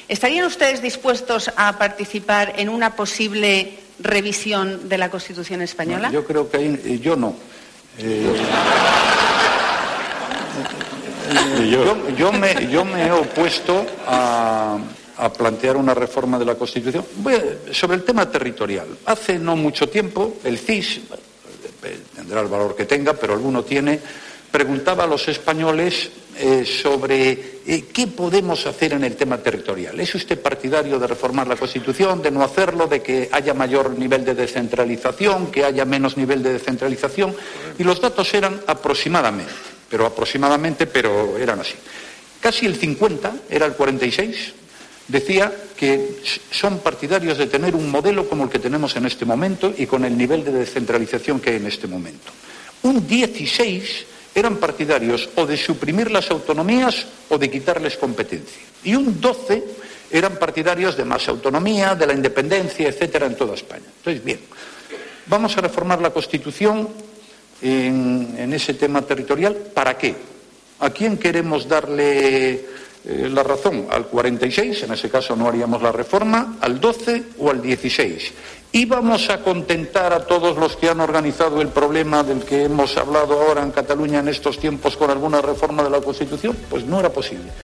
¿Estarían ustedes dispuestos a participar en una posible revisión de la Constitución española? Yo creo que ahí, yo no. Yo me he opuesto a plantear una reforma de la Constitución. Sobre el tema territorial, hace no mucho tiempo el CIS, tendrá el valor que tenga, pero alguno tiene, preguntaba a los españoles sobre qué podemos hacer en el tema territorial. ¿Es usted partidario de reformar la Constitución, de no hacerlo, de que haya mayor nivel de descentralización, que haya menos nivel de descentralización? Y los datos eran aproximadamente, pero eran así. Casi el 50, era el 46, decía que son partidarios de tener un modelo como el que tenemos en este momento y con el nivel de descentralización que hay en este momento. Un 16 eran partidarios o de suprimir las autonomías o de quitarles competencia. Y un 12 eran partidarios de más autonomía, de la independencia, etcétera, en toda España. Entonces, bien, vamos a reformar la Constitución en ese tema territorial. ¿Para qué? ¿A quién queremos darle la razón? ¿Al 46? En ese caso no haríamos la reforma. ¿Al 12 o al 16? ¿Íbamos a contentar a todos los que han organizado el problema del que hemos hablado ahora en Cataluña en estos tiempos con alguna reforma de la Constitución? Pues no era posible.